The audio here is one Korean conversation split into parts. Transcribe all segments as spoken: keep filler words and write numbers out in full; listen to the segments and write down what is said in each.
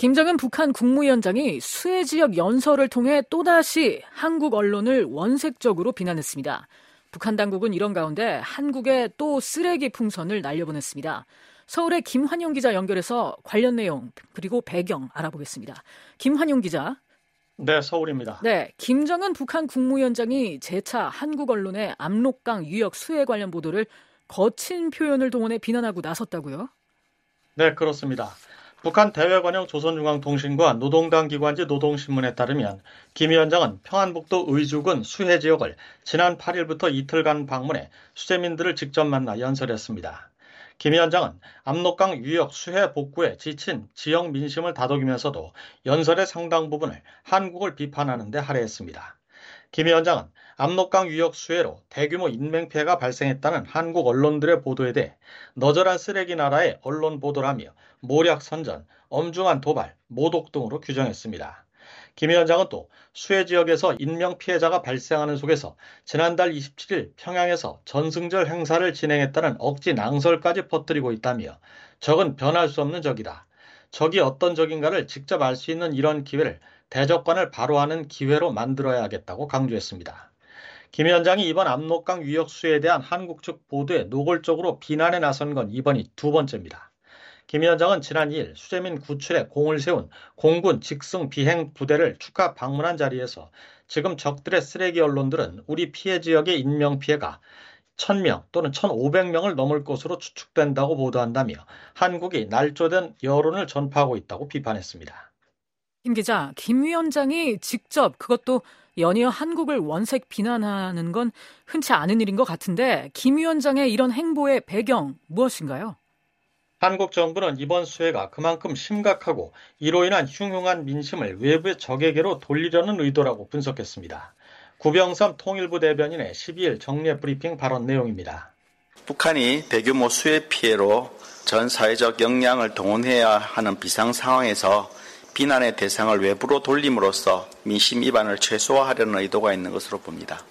김정은 북한 국무위원장이 수해 지역 연설을 통해 또다시 한국 언론을 원색적으로 비난했습니다. 북한 당국은 이런 가운데 한국에 또 쓰레기 풍선을 날려보냈습니다. 서울의 김환용 기자 연결해서 관련 내용 그리고 배경 알아보겠습니다. 김환용 기자. 네, 서울입니다. 네, 김정은 북한 국무위원장이 재차 한국 언론의 압록강 유역 수해 관련 보도를 거친 표현을 동원해 비난하고 나섰다고요? 네, 그렇습니다. 북한 대외관용 조선중앙통신과 노동당 기관지 노동신문에 따르면 김 위원장은 평안북도 의주군 수해 지역을 지난 팔 일부터 이틀간 방문해 수재민들을 직접 만나 연설했습니다. 김 위원장은 압록강 유역 수해 복구에 지친 지역 민심을 다독이면서도 연설의 상당 부분을 한국을 비판하는 데 할애했습니다. 김 위원장은 압록강 유역 수해로 대규모 인명피해가 발생했다는 한국 언론들의 보도에 대해 너절한 쓰레기 나라의 언론 보도라며 모략 선전, 엄중한 도발, 모독 등으로 규정했습니다. 김 위원장은 또 수해 지역에서 인명피해자가 발생하는 속에서 지난달 이십칠 일 평양에서 전승절 행사를 진행했다는 억지 낭설까지 퍼뜨리고 있다며 적은 변할 수 없는 적이다. 적이 어떤 적인가를 직접 알 수 있는 이런 기회를 대적관을 바로 하는 기회로 만들어야 하겠다고 강조했습니다. 김 위원장이 이번 압록강 유역 수해에 대한 한국 측 보도에 노골적으로 비난에 나선 건 이번이 두 번째입니다. 김 위원장은 지난 이 일 수재민 구출에 공을 세운 공군 직승 비행 부대를 축하 방문한 자리에서 지금 적들의 쓰레기 언론들은 우리 피해 지역의 인명피해가 천 명 또는 천오백 명을 넘을 것으로 추측된다고 보도한다며 한국이 날조된 여론을 전파하고 있다고 비판했습니다. 김 기자, 김 위원장이 직접 그것도 연이어 한국을 원색 비난하는 건 흔치 않은 일인 것 같은데 김 위원장의 이런 행보의 배경 무엇인가요? 한국 정부는 이번 수해가 그만큼 심각하고 이로 인한 흉흉한 민심을 외부의 적에게로 돌리려는 의도라고 분석했습니다. 구병삼 통일부 대변인의 십이 일 정례 브리핑 발언 내용입니다. 북한이 대규모 수해 피해로 전 사회적 역량을 동원해야 하는 비상 상황에서 비난의 대상을 외부로 돌림으로써 민심 이반을 최소화하려는 의도가 있는 것으로 봅니다.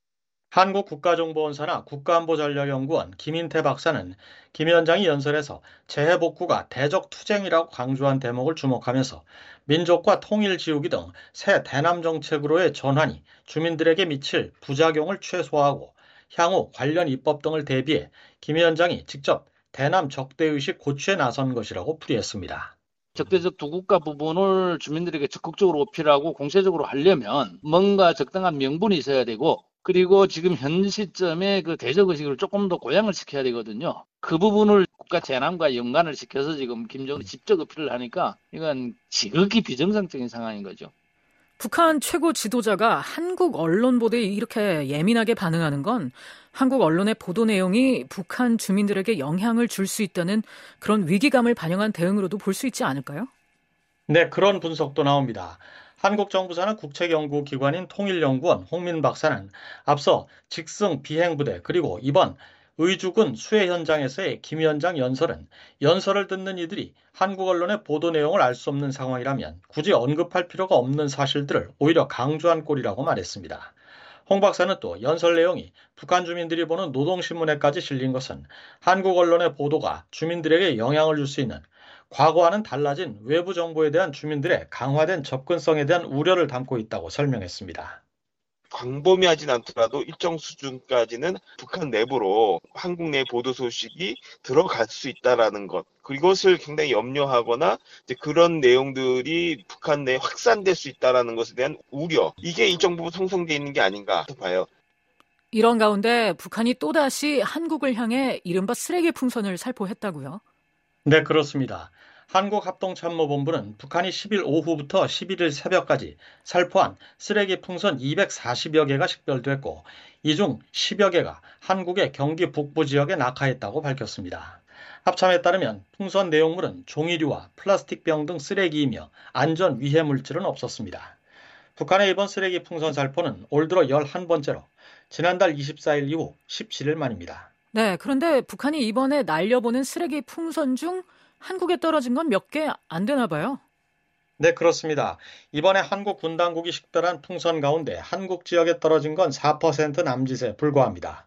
한국국가정보원사나 국가안보전략연구원 김인태 박사는 김 위원장이 연설에서 재해복구가 대적투쟁이라고 강조한 대목을 주목하면서 민족과 통일지우기 등 새 대남 정책으로의 전환이 주민들에게 미칠 부작용을 최소화하고 향후 관련 입법 등을 대비해 김 위원장이 직접 대남 적대의식 고취에 나선 것이라고 풀이했습니다. 적대적 두 국가 부분을 주민들에게 적극적으로 어필하고 공세적으로 하려면 뭔가 적당한 명분이 있어야 되고 그리고 지금 현 시점에 그 대적의식을 조금 더 고양을 시켜야 되거든요. 그 부분을 국가 재난과 연관을 시켜서 지금 김정은이 직접 어필을 하니까 이건 지극히 비정상적인 상황인 거죠. 북한 최고 지도자가 한국 언론 보도에 이렇게 예민하게 반응하는 건 한국 언론의 보도 내용이 북한 주민들에게 영향을 줄 수 있다는 그런 위기감을 반영한 대응으로도 볼 수 있지 않을까요? 네, 그런 분석도 나옵니다. 한국 정부사는 국책연구기관인 통일연구원 홍민 박사는 앞서 직승 비행부대 그리고 이번 의주군 수해 현장에서의 김 위원장 연설은 연설을 듣는 이들이 한국 언론의 보도 내용을 알 수 없는 상황이라면 굳이 언급할 필요가 없는 사실들을 오히려 강조한 꼴이라고 말했습니다. 홍 박사는 또 연설 내용이 북한 주민들이 보는 노동신문에까지 실린 것은 한국 언론의 보도가 주민들에게 영향을 줄 수 있는 과거와는 달라진 외부 정보에 대한 주민들의 강화된 접근성에 대한 우려를 담고 있다고 설명했습니다. 광범위하진 않더라도 일정 수준까지는 북한 내부로 한국 내 보도 소식이 들어갈 수 있다는 것, 그것을 굉장히 염려하거나 이제 그런 내용들이 북한 내에 확산될 수 있다는 것에 대한 우려, 이게 일정 부분 형성되어 있는 게 아닌가 봐요. 이런 가운데 북한이 또다시 한국을 향해 이른바 쓰레기 풍선을 살포했다고요? 네, 그렇습니다. 한국합동참모본부는 북한이 십 일 오후부터 십일 일 새벽까지 살포한 쓰레기 풍선 이백사십여 개가 식별됐고 이 중 십여 개가 한국의 경기 북부 지역에 낙하했다고 밝혔습니다. 합참에 따르면 풍선 내용물은 종이류와 플라스틱병 등 쓰레기이며 안전 위해 물질은 없었습니다. 북한의 이번 쓰레기 풍선 살포는 올 들어 열한 번째로 지난달 이십사 일 이후 십칠 일 만입니다. 네, 그런데 북한이 이번에 날려보낸 쓰레기 풍선 중 한국에 떨어진 건 몇 개 안 되나 봐요. 네, 그렇습니다. 이번에 한국 군 당국이 식별한 풍선 가운데 한국 지역에 떨어진 건 사 퍼센트 남짓에 불과합니다.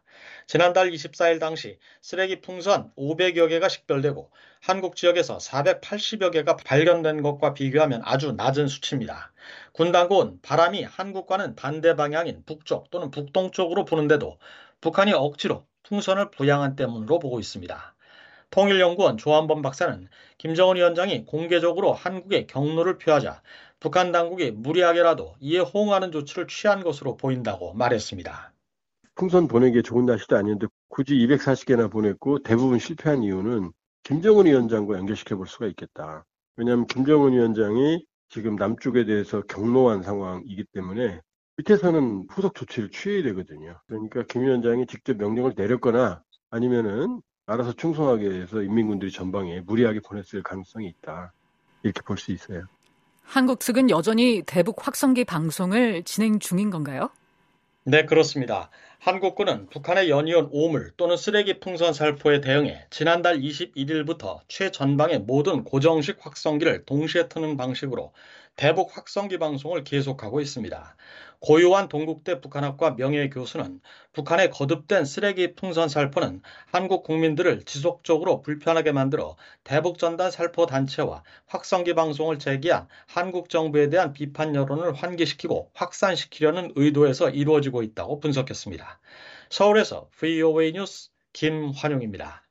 지난달 이십사일 당시 쓰레기 풍선 오백여 개가 식별되고 한국 지역에서 사백팔십여 개가 발견된 것과 비교하면 아주 낮은 수치입니다. 군 당국은 바람이 한국과는 반대 방향인 북쪽 또는 북동쪽으로 부는데도 북한이 억지로 풍선을 부양한 때문으로 보고 있습니다. 통일연구원 조한범 박사는 김정은 위원장이 공개적으로 한국에 경로를 표하자 북한 당국이 무리하게라도 이에 호응하는 조치를 취한 것으로 보인다고 말했습니다. 풍선 보내기에 좋은 날씨도 아닌데 굳이 이백사십 개나 보냈고 대부분 실패한 이유는 김정은 위원장과 연결시켜 볼 수가 있겠다. 왜냐하면 김정은 위원장이 지금 남쪽에 대해서 경로한 상황이기 때문에 밑에서는 후속 조치를 취해야 되거든요. 그러니까 김 위원장이 직접 명령을 내렸거나 아니면은 알아서 충성하게 해서 인민군들이 전방에 무리하게 보냈을 가능성이 있다. 이렇게 볼 수 있어요. 한국 측은 여전히 대북 확성기 방송을 진행 중인 건가요? 네, 그렇습니다. 한국군은 북한의 연이은 오물 또는 쓰레기 풍선 살포에 대응해 지난달 이십일일부터 최전방의 모든 고정식 확성기를 동시에 트는 방식으로 대북 확성기 방송을 계속하고 있습니다. 고유한 동국대 북한학과 명예교수는 북한의 거듭된 쓰레기 풍선 살포는 한국 국민들을 지속적으로 불편하게 만들어 대북전단 살포 단체와 확성기 방송을 제기한 한국 정부에 대한 비판 여론을 환기시키고 확산시키려는 의도에서 이루어지고 있다고 분석했습니다. 서울에서 브이오에이 뉴스 김환용입니다.